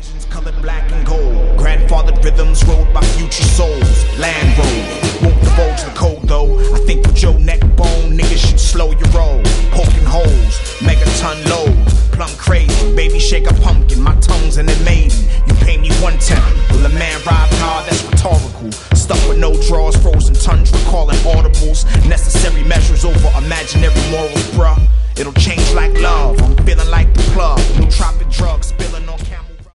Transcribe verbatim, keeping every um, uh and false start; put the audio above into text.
Visions colored black and gold. Grandfathered rhythms rode by future souls. Land Rover.